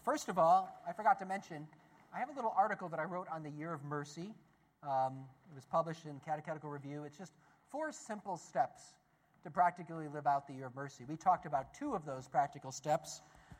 First of all, I forgot to mention, I have a little article that I wrote on the Year of Mercy. It was published in Catechetical Review. It's just 4 simple steps to practically live out the Year of Mercy. We talked about 2 of those practical steps,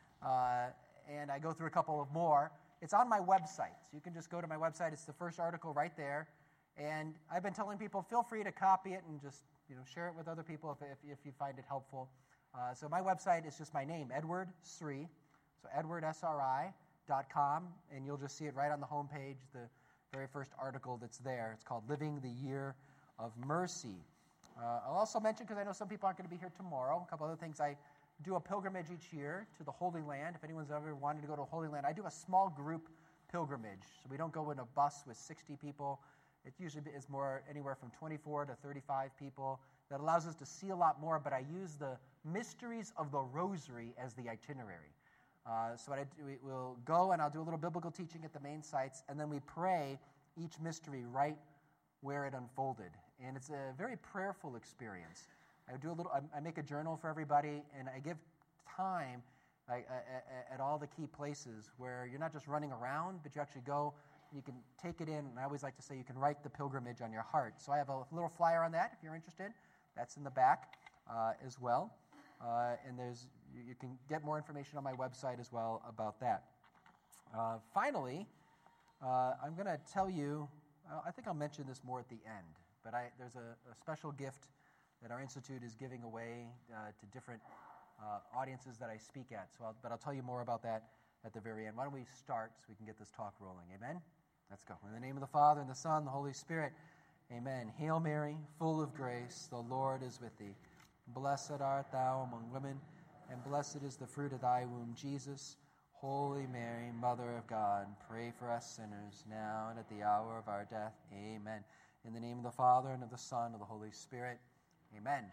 and I go through a couple of more. It's on my website, so you can just go to my website. It's the first article right there. And I've been telling people, feel free to copy it and just share it with other people if you find it helpful. So my website is just my name, Edward Sri, so edwardsri.com, and you'll just see it right on the homepage, the very first article that's there. It's called Living the Year of Mercy. I'll also mention, because I know some people aren't going to be here tomorrow, a couple other things. I do a pilgrimage each year to the Holy Land. If anyone's ever wanted to go to the Holy Land, I do a small group pilgrimage. So we don't go in a bus with 60 people. It usually is more anywhere from 24 to 35 people. That allows us to see a lot more, but I use the mysteries of the Rosary as the itinerary. So what I do, we'll go and I'll do a little biblical teaching at the main sites, and then we pray each mystery right where it unfolded. And it's a very prayerful experience. I make a journal for everybody, and I give time at all the key places where you're not just running around, but you actually go. You can take it in, and I always like to say you can write the pilgrimage on your heart. So I have a little flyer on that if you're interested. That's in the back as well. And you can get more information on my website as well about that. Finally, I'm going to tell you, I think I'll mention this more at the end, but there's a special gift that our Institute is giving away to different audiences that I speak at. But I'll tell you more about that at the very end. Why don't we start so we can get this talk rolling? Amen? Let's go. In the name of the Father, and the Son, and the Holy Spirit. Amen. Hail Mary, full of grace, the Lord is with thee. Blessed art thou among women, and blessed is the fruit of thy womb, Jesus. Holy Mary, Mother of God, pray for us sinners, now and at the hour of our death. Amen. In the name of the Father, and of the Son, and of the Holy Spirit. Amen.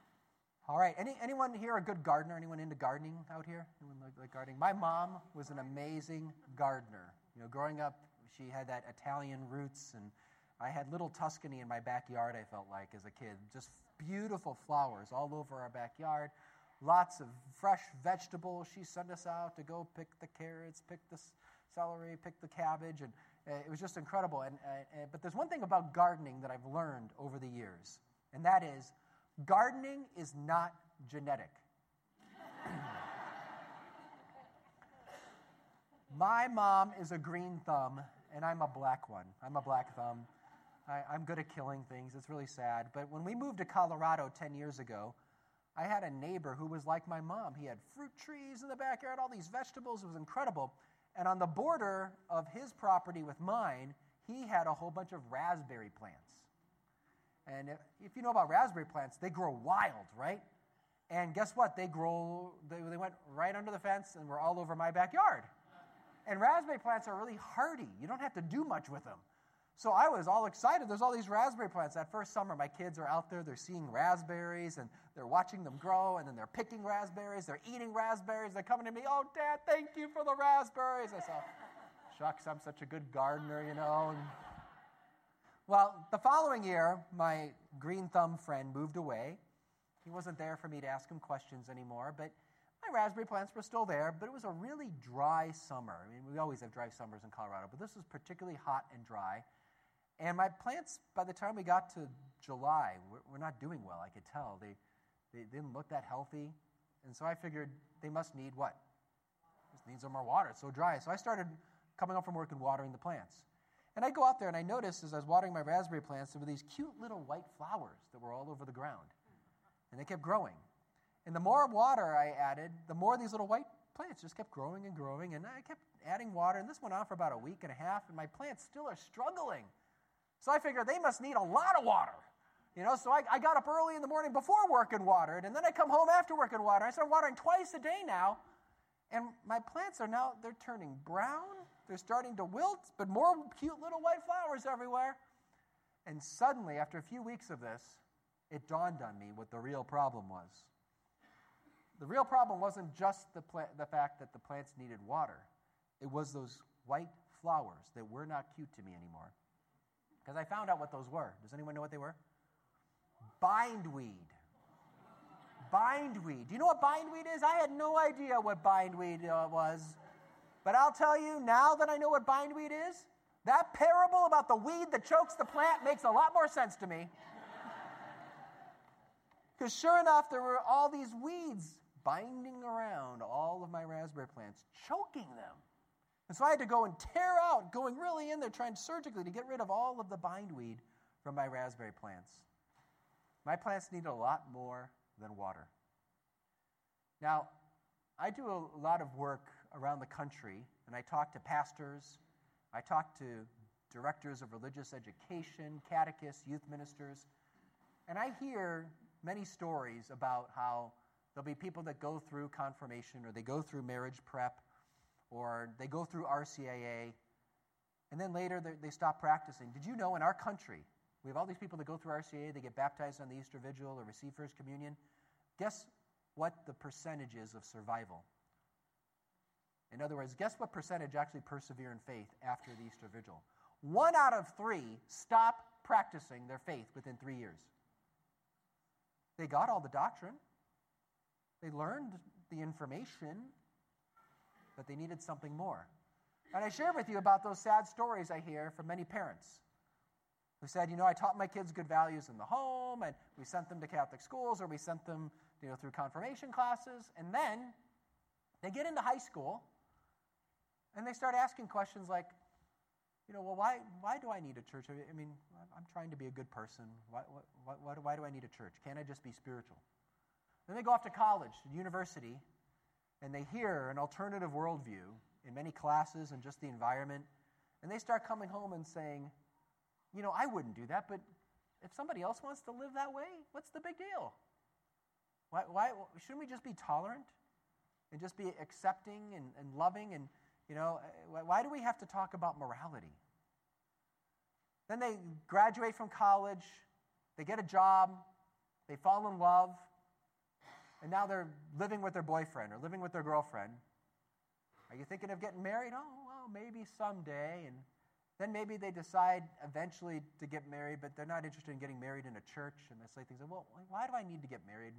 All right. Anyone here a good gardener? Anyone into gardening out here? Anyone like gardening? My mom was an amazing gardener. Growing up, she had that Italian roots, and I had little Tuscany in my backyard, I felt like, as a kid. Just beautiful flowers all over our backyard. Lots of fresh vegetables. She sent us out to go pick the carrots, pick the celery, pick the cabbage, and it was just incredible. But there's one thing about gardening that I've learned over the years, and that is gardening is not genetic. My mom is a green thumb, and I'm a black one. I'm a black thumb. I'm good at killing things. It's really sad. But when we moved to Colorado 10 years ago, I had a neighbor who was like my mom. He had fruit trees in the backyard, all these vegetables. It was incredible. And on the border of his property with mine, he had a whole bunch of raspberry plants. And if you know about raspberry plants, they grow wild, right? And guess what? They went right under the fence and were all over my backyard. And raspberry plants are really hardy. You don't have to do much with them. So I was all excited. There's all these raspberry plants. That first summer, my kids are out there. They're seeing raspberries, and they're watching them grow, and then they're picking raspberries. They're eating raspberries. They're coming to me, "Oh, Dad, thank you for the raspberries." I said, "Shucks, I'm such a good gardener, Well, the following year, my green thumb friend moved away. He wasn't there for me to ask him questions anymore, but my raspberry plants were still there, but it was a really dry summer. I mean, we always have dry summers in Colorado, but this was particularly hot and dry. And my plants, by the time we got to July, were not doing well, I could tell. They didn't look that healthy. And so I figured they must need what? Just need some more water. It's so dry. So I started coming home from work and watering the plants. And I go out there and I noticed as I was watering my raspberry plants, there were these cute little white flowers that were all over the ground. And they kept growing. And the more water I added, the more these little white plants just kept growing and growing. And I kept adding water. And this went on for about a week and a half. And my plants still are struggling. So I figured they must need a lot of water. So I got up early in the morning before work and watered. And then I come home after work and water. I started watering twice a day now. And my plants they're turning brown. They're starting to wilt, but more cute little white flowers everywhere. And suddenly, after a few weeks of this, it dawned on me what the real problem was. The real problem wasn't just the fact that the plants needed water. It was those white flowers that were not cute to me anymore. Because I found out what those were. Does anyone know what they were? Bindweed. Bindweed. Do you know what bindweed is? I had no idea what bindweed was. But I'll tell you, now that I know what bindweed is, that parable about the weed that chokes the plant makes a lot more sense to me. Because sure enough, there were all these weeds binding around all of my raspberry plants, choking them. And so I had to go and tear out, going really in there, trying surgically to get rid of all of the bindweed from my raspberry plants. My plants need a lot more than water. Now, I do a lot of work around the country, and I talk to pastors, I talk to directors of religious education, catechists, youth ministers, and I hear many stories about how there'll be people that go through confirmation, or they go through marriage prep, or they go through RCIA, and then later they stop practicing. Did you know in our country, we have all these people that go through RCIA, they get baptized on the Easter Vigil or receive First Communion. Guess what the percentage is of survival? In other words, guess what percentage actually persevere in faith after the Easter Vigil? 1 out of 3 stop practicing their faith within 3 years. They got all the doctrine. They learned the information, but they needed something more. And I share with you about those sad stories I hear from many parents who said, I taught my kids good values in the home, and we sent them to Catholic schools, or we sent them through confirmation classes, and then they get into high school, and they start asking questions like, why do I need a church? I mean, I'm trying to be a good person. Why do I need a church? Can't I just be spiritual? Then they go off to college, to university, and they hear an alternative worldview in many classes and just the environment, and they start coming home and saying, I wouldn't do that, but if somebody else wants to live that way, what's the big deal? Why shouldn't we just be tolerant and just be accepting and loving? And, why do we have to talk about morality? Then they graduate from college, they get a job, they fall in love, and now they're living with their boyfriend or living with their girlfriend. Are you thinking of getting married? Oh, well, maybe someday. And then maybe they decide eventually to get married, but they're not interested in getting married in a church. And they say things like, well, why do I need to get married?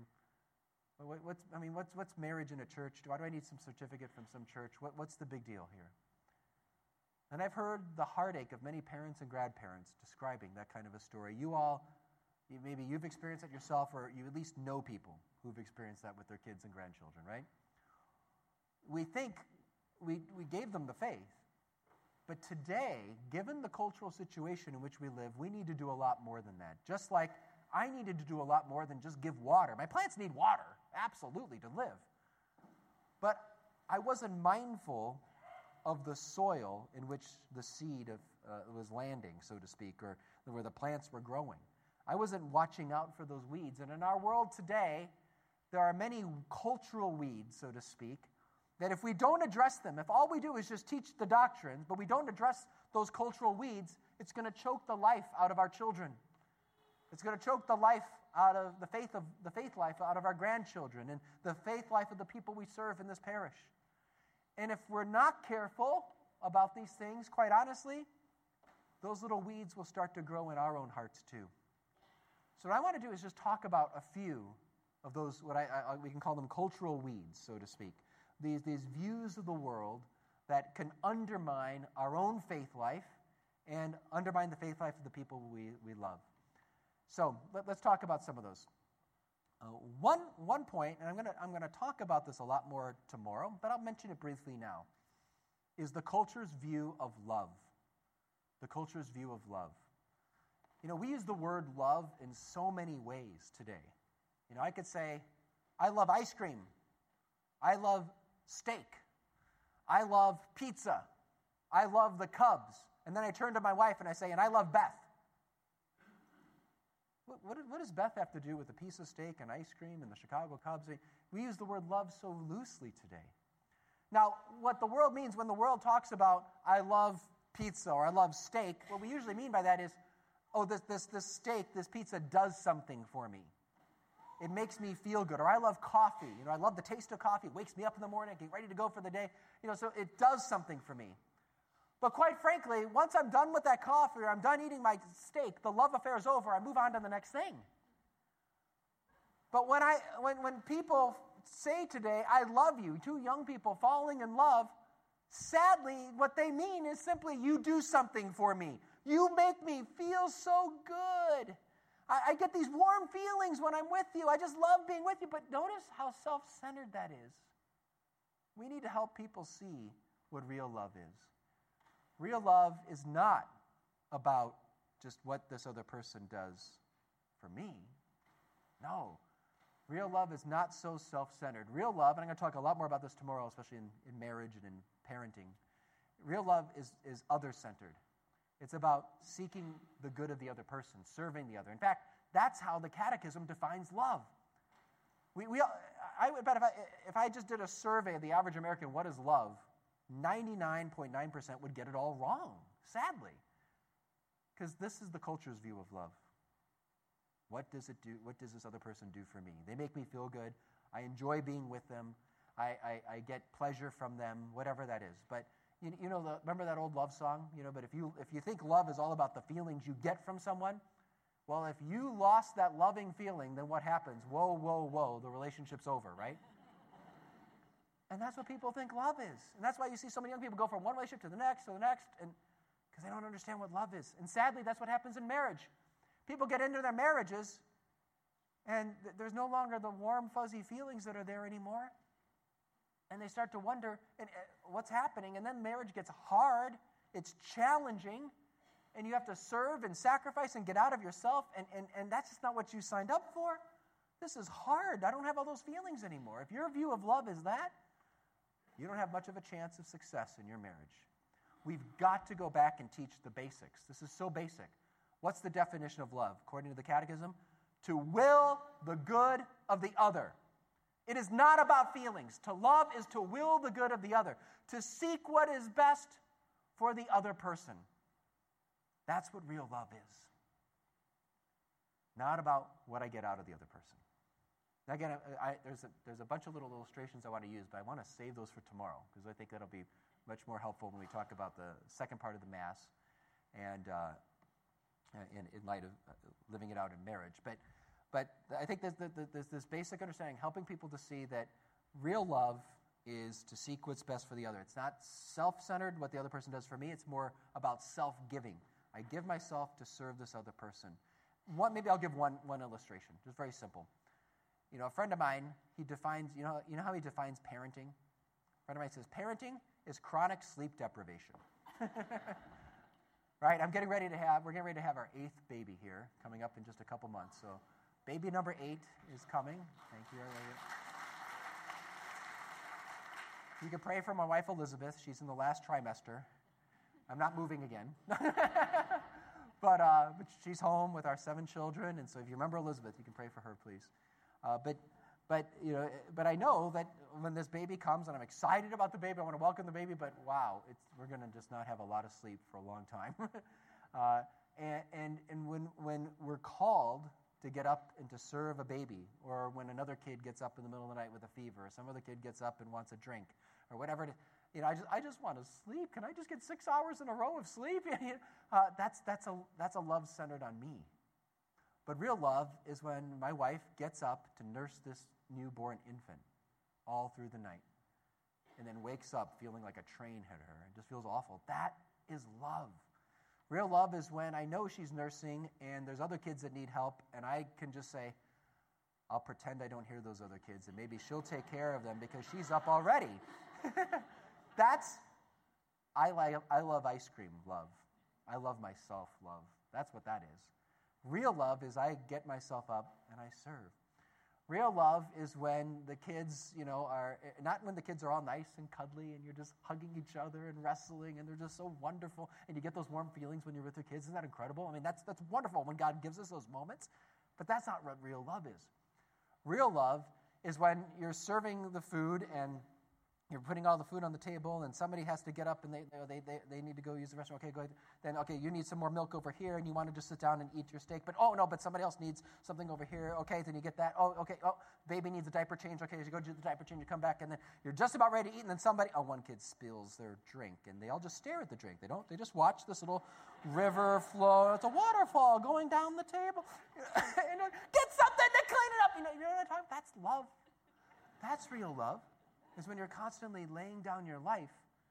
What's marriage in a church? Why do I need some certificate from some church? What's the big deal here? And I've heard the heartache of many parents and grandparents describing that kind of a story. Maybe you've experienced it yourself, or you at least know people who've experienced that with their kids and grandchildren, right? We think we gave them the faith, but today, given the cultural situation in which we live, we need to do a lot more than that. Just like I needed to do a lot more than just give water. My plants need water, absolutely, to live. But I wasn't mindful of the soil in which the seed was landing, so to speak, or where the plants were growing. I wasn't watching out for those weeds. And in our world today, there are many cultural weeds, so to speak, that if we don't address them, if all we do is just teach the doctrines, but we don't address those cultural weeds, it's going to choke the life out of our children. It's going to choke the life out of the faith life out of our grandchildren and the faith life of the people we serve in this parish. And if we're not careful about these things, quite honestly, those little weeds will start to grow in our own hearts too. So what I want to do is just talk about a few of those, we can call them cultural weeds, so to speak. These views of the world that can undermine our own faith life and undermine the faith life of the people we love. So let's talk about some of those. One point, and I'm gonna talk about this a lot more tomorrow, but I'll mention it briefly now, is the culture's view of love. The culture's view of love. We use the word love in so many ways today. I could say, I love ice cream. I love steak. I love pizza. I love the Cubs. And then I turn to my wife and I say, and I love Beth. What does Beth have to do with a piece of steak and ice cream and the Chicago Cubs? We use the word love so loosely today. Now, what the world means when the world talks about, I love pizza or I love steak, what we usually mean by that is, this steak, this pizza does something for me. It makes me feel good. Or I love coffee. I love the taste of coffee. It wakes me up in the morning. I get ready to go for the day. So it does something for me. But quite frankly, once I'm done with that coffee or I'm done eating my steak, the love affair is over. I move on to the next thing. But when people say today, I love you, two young people falling in love, Sadly, what they mean is simply, you do something for me. You make me feel so good. I get these warm feelings when I'm with you. I just love being with you. But notice how self-centered that is. We need to help people see what real love is. Real love is not about just what this other person does for me. No. Real love is not so self-centered. Real love, and I'm going to talk a lot more about this tomorrow, especially in marriage and in parenting. Real love is other-centered. It's about seeking the good of the other person, serving the other. In fact, that's how the Catechism defines love. I would bet if I just did a survey of the average American, what is love, 99.9% would get it all wrong, sadly. Because this is the culture's view of love. What does it do? What does this other person do for me? They make me feel good. I enjoy being with them. I get pleasure from them, whatever that is. But remember that old love song? But if you think love is all about the feelings you get from someone, well, if you lost that loving feeling, then what happens? Whoa, whoa, whoa, the relationship's over, right? And that's what people think love is. And that's why you see so many young people go from one relationship to the next, and because they don't understand what love is. And sadly, that's what happens in marriage. People get into their marriages, and there's no longer the warm, fuzzy feelings that are there anymore. And they start to wonder what's happening. And then marriage gets hard. It's challenging. And you have to serve and sacrifice and get out of yourself. And that's just not what you signed up for. This is hard. I don't have all those feelings anymore. If your view of love is that, you don't have much of a chance of success in your marriage. We've got to go back and teach the basics. This is so basic. What's the definition of love? According to the Catechism, to will the good of the other. It is not about feelings. To love is to will the good of the other, to seek what is best for the other person. That's what real love is. Not about what I get out of the other person. Now again, there's a bunch of little illustrations I want to use, but I want to save those for tomorrow because I think that'll be much more helpful when we talk about the second part of the Mass and in light of living it out in marriage. But I think there's this basic understanding, helping people to see that real love is to seek what's best for the other. It's not self-centered, what the other person does for me. It's more about self-giving. I give myself to serve this other person. Maybe I'll give one illustration, just very simple. A friend of mine, he defines, you know how he defines parenting? A friend of mine says, parenting is chronic sleep deprivation. Right? We're getting ready to have our 8th baby here, coming up in just a couple months. So baby number 8 is coming. Thank you. You can pray for my wife, Elizabeth. She's in the last trimester. I'm not moving again. But she's home with our 7 children, and so if you remember Elizabeth, you can pray for her, please. But I know that when this baby comes, and I'm excited about the baby, I want to welcome the baby, but wow, we're going to just not have a lot of sleep for a long time. And when we're called to get up and to serve a baby, or when another kid gets up in the middle of the night with a fever, or some other kid gets up and wants a drink, or whatever it is, I just want to sleep. Can I just get 6 hours in a row of sleep? That's a love centered on me. But real love is when my wife gets up to nurse this newborn infant all through the night and then wakes up feeling like a train hit her and just feels awful. That is love. Real love is when I know she's nursing and there's other kids that need help and I can just say, I'll pretend I don't hear those other kids and maybe she'll take care of them because she's up already. I love ice cream love. I love myself love. That's what that is. Real love is I get myself up and I serve. Real love is when the kids, are not when the kids are all nice and cuddly and you're just hugging each other and wrestling and they're just so wonderful and you get those warm feelings when you're with your kids. Isn't that incredible? I mean, that's wonderful when God gives us those moments, but that's not what real love is. Real love is when you're serving the food and you're putting all the food on the table, and somebody has to get up, and they need to go use the restroom. Okay, go ahead. Then, okay, you need some more milk over here, and you want to just sit down and eat your steak. But, but somebody else needs something over here. Okay, then you get that. Oh, okay, baby needs a diaper change. Okay, as you go do the diaper change, you come back, and then you're just about ready to eat, and then one kid spills their drink, and they all just stare at the drink. They just watch this little river flow. It's a waterfall going down the table. And get something to clean it up. You know what I'm talking about? That's love. That's real love. Is when you're constantly laying down your life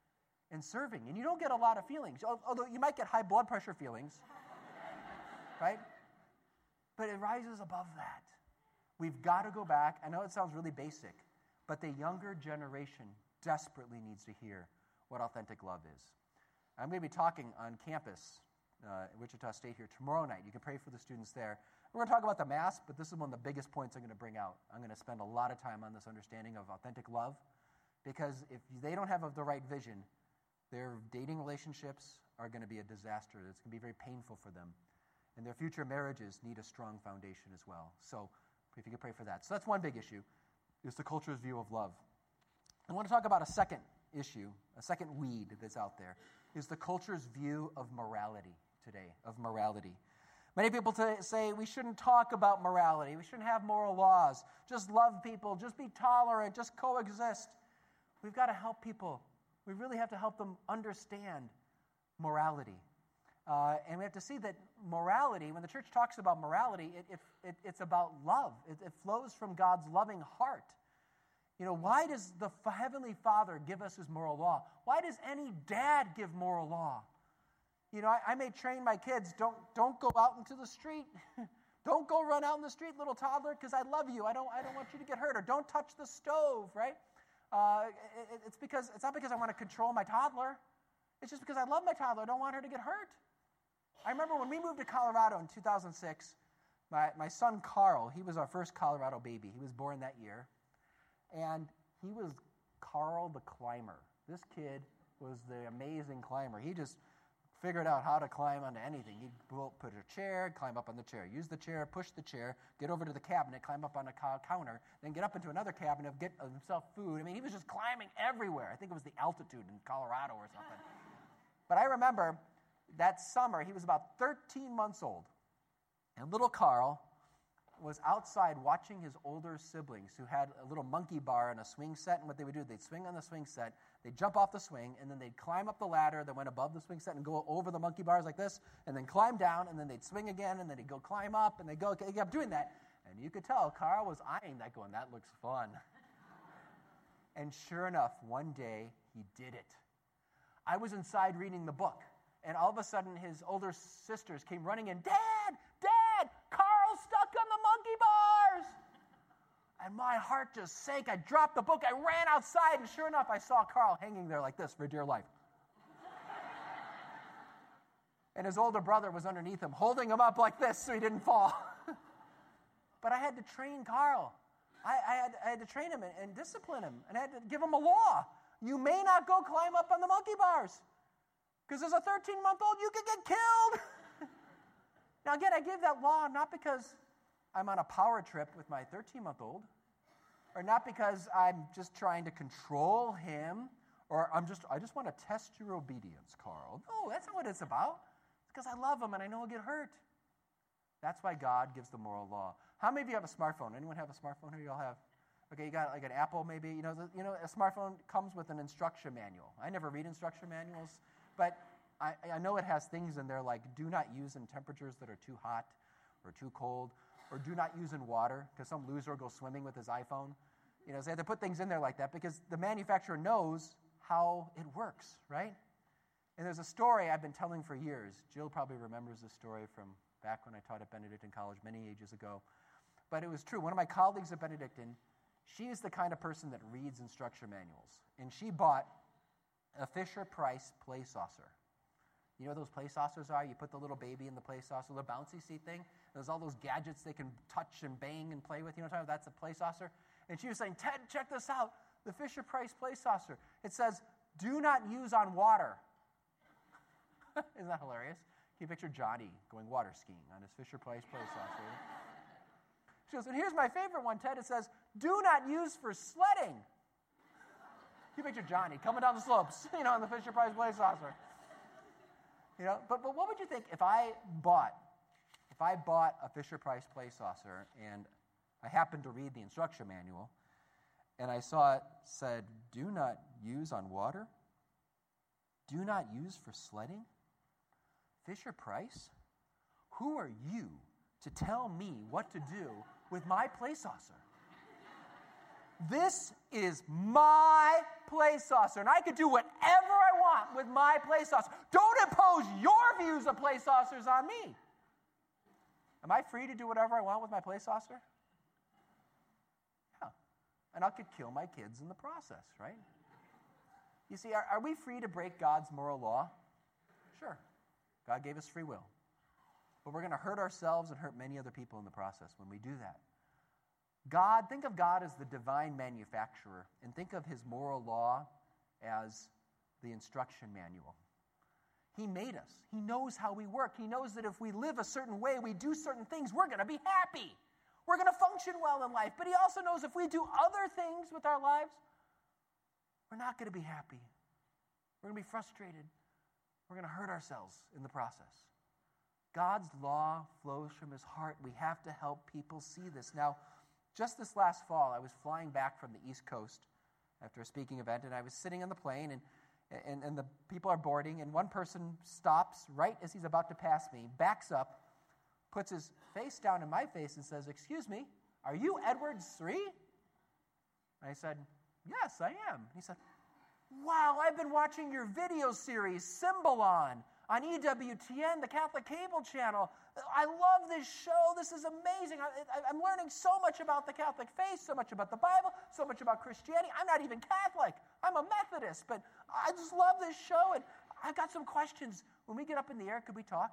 and serving. And you don't get a lot of feelings, although you might get high blood pressure feelings, right? But it rises above that. We've got to go back. I know it sounds really basic, but the younger generation desperately needs to hear what authentic love is. I'm going to be talking on campus at Wichita State here tomorrow night. You can pray for the students there. We're going to talk about the Mass, but this is one of the biggest points I'm going to bring out. I'm going to spend a lot of time on this understanding of authentic love, because if they don't have the right vision, their dating relationships are going to be a disaster. It's going to be very painful for them. And their future marriages need a strong foundation as well. So if you could pray for that. So that's one big issue, is the culture's view of love. I want to talk about a second issue, a second weed that's out there, is the culture's view of morality today, of morality. Many people say we shouldn't talk about morality. We shouldn't have moral laws. Just love people. Just be tolerant. Just coexist. We've got to help people. We really have to help them understand morality. And we have to see that morality, when the church talks about morality, it's about love. It flows from God's loving heart. You know, why does the Heavenly Father give us His moral law? Why does any dad give moral law? You know, I may train my kids, don't go out into the street. Don't go run out in the street, little toddler, because I love you. I don't want you to get hurt. Or don't touch the stove, right? It's not because I want to control my toddler. It's just because I love my toddler. I don't want her to get hurt. I remember when we moved to Colorado in 2006, my son Carl, he was our first Colorado baby. He was born that year. And he was Carl the climber. This kid was the amazing climber. He just figured out how to climb onto anything. He'd put a chair, climb up on the chair, use the chair, push the chair, get over to the cabinet, climb up on a counter, then get up into another cabinet, get himself food. I mean, he was just climbing everywhere. I think it was the altitude in Colorado or something. But I remember that summer, he was about 13 months old, and little Carl was outside watching his older siblings who had a little monkey bar and a swing set, and what they would do, they'd swing on the swing set, they'd jump off the swing, and then they'd climb up the ladder that went above the swing set and go over the monkey bars like this, and then climb down, and then they'd swing again, and then they'd go climb up, and they'd kept doing that. And you could tell Carl was eyeing that going, that looks fun. And sure enough, one day, he did it. I was inside reading the book, and all of a sudden, his older sisters came running in, Dad! Carl's stuck on the monkey bars! And my heart just sank. I dropped the book. I ran outside, and sure enough, I saw Carl hanging there like this for dear life. And his older brother was underneath him, holding him up like this so he didn't fall. But I had to train Carl. I had to train him and discipline him, and I had to give him a law. You may not go climb up on the monkey bars, because as a 13-month-old, you could get killed. Now, again, I give that law not because I'm on a power trip with my 13-month-old, or not because I'm just trying to control him, or I just want to test your obedience, Carl. No, that's not what it's about. It's because I love him and I know he'll get hurt. That's why God gives the moral law. How many of you have a smartphone? Anyone have a smartphone here? You all have? Okay, you got like an Apple maybe. You know, a smartphone comes with an instruction manual. I never read instruction manuals, but I know it has things in there like do not use in temperatures that are too hot or too cold, or do not use in water, because some loser will go swimming with his iPhone. You know, so they have to put things in there like that because the manufacturer knows how it works, right? And there's a story I've been telling for years. Jill probably remembers this story from back when I taught at Benedictine College many ages ago. But it was true. One of my colleagues at Benedictine, she is the kind of person that reads instruction manuals. And she bought a Fisher-Price play saucer. You know what those play saucers are? You put the little baby in the play saucer, the bouncy seat thing. There's all those gadgets they can touch and bang and play with. You know what I'm talking about? That's a play saucer. And she was saying, Ted, check this out. The Fisher-Price play saucer. It says, do not use on water. Isn't that hilarious? Can you picture Johnny going water skiing on his Fisher-Price play saucer? She goes, and here's my favorite one, Ted. It says, do not use for sledding. You picture Johnny coming down the slopes, on the Fisher-Price play saucer. But what would you think if I bought a Fisher-Price play saucer and I happened to read the instruction manual and I saw it said, do not use on water? Do not use for sledding? Fisher-Price? Who are you to tell me what to do with my play saucer? This is my play saucer, and I could do whatever I not with my play saucer. Don't impose your views of play saucers on me. Am I free to do whatever I want with my play saucer? Yeah. And I could kill my kids in the process, right? You see, are we free to break God's moral law? Sure. God gave us free will. But we're going to hurt ourselves and hurt many other people in the process when we do that. Think of God as the divine manufacturer, and think of his moral law as the instruction manual. He made us. He knows how we work. He knows that if we live a certain way, we do certain things, we're going to be happy. We're going to function well in life. But he also knows if we do other things with our lives, we're not going to be happy. We're going to be frustrated. We're going to hurt ourselves in the process. God's law flows from his heart. We have to help people see this. Now, just this last fall, I was flying back from the East Coast after a speaking event, and I was sitting on the plane, and the people are boarding, and one person stops right as he's about to pass me, backs up, puts his face down in my face and says, "Excuse me, are you Edward Sri?" I said, "Yes, I am." He said, "Wow, I've been watching your video series, Symbolon, on EWTN, the Catholic cable channel. I love this show. This is amazing. I'm learning so much about the Catholic faith, so much about the Bible, so much about Christianity. I'm not even Catholic. I'm a Methodist, but I just love this show, and I've got some questions. When we get up in the air, could we talk?"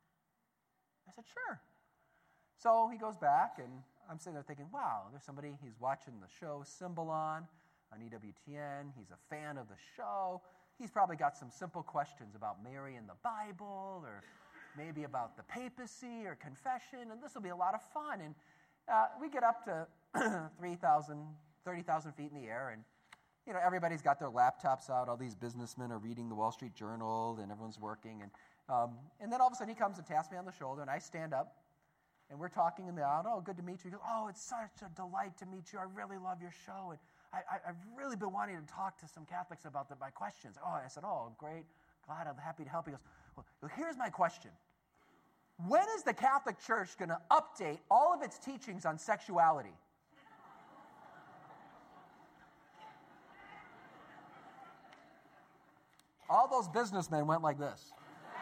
I said, "Sure." So he goes back, and I'm sitting there thinking, wow, there's somebody, he's watching the show Symbolon on EWTN. He's a fan of the show. He's probably got some simple questions about Mary and the Bible, or maybe about the papacy or confession, and this will be a lot of fun. And we get up to 30,000 feet in the air, and everybody's got their laptops out. All these businessmen are reading the Wall Street Journal, and everyone's working. And then all of a sudden he comes and taps me on the shoulder, and I stand up, and we're talking in the aisle. "Oh, good to meet you." He goes, "Oh, it's such a delight to meet you. I really love your show, and I've really been wanting to talk to some Catholics about my questions." Oh, I said, "Oh, great. Glad, I'm happy to help." He goes, "Well, here's my question. When is the Catholic Church going to update all of its teachings on sexuality?" All those businessmen went like this.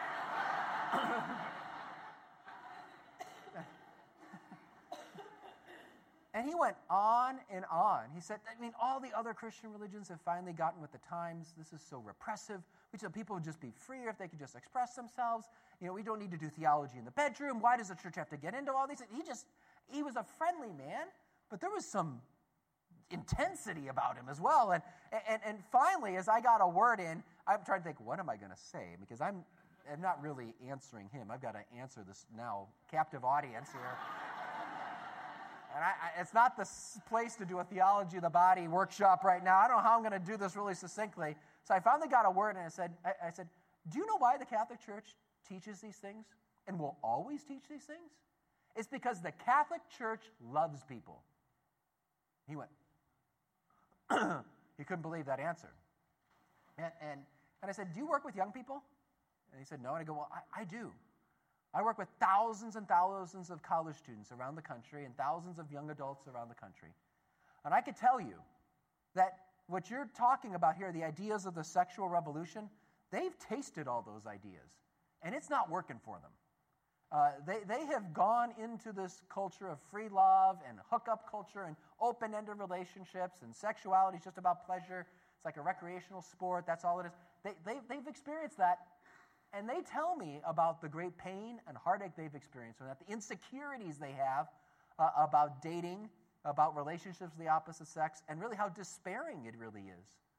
And he went on and on. He said, all the other Christian religions have finally gotten with the times. This is so repressive. We said people would just be freer if they could just express themselves. We don't need to do theology in the bedroom. Why does the church have to get into all these things? He was a friendly man, but there was some intensity about him as well. And finally, as I got a word in, I'm trying to think, what am I going to say? Because I'm not really answering him. I've got to answer this now captive audience here. And it's not the place to do a theology of the body workshop right now. I don't know how I'm going to do this really succinctly. So I finally got a word, and I said, "Do you know why the Catholic Church teaches these things and will always teach these things? It's because the Catholic Church loves people." He went, he couldn't believe that answer. And I said, "Do you work with young people?" And he said, "No." And I go, "Well, I do. I work with thousands and thousands of college students around the country and thousands of young adults around the country. And I could tell you that what you're talking about here, the ideas of the sexual revolution, they've tasted all those ideas, and it's not working for them. They have gone into this culture of free love and hookup culture and open-ended relationships, and sexuality is just about pleasure. It's like a recreational sport. That's all it is. They've experienced that. And they tell me about the great pain and heartache they've experienced, and that the insecurities they have about dating, about relationships with the opposite sex, and really how despairing it really is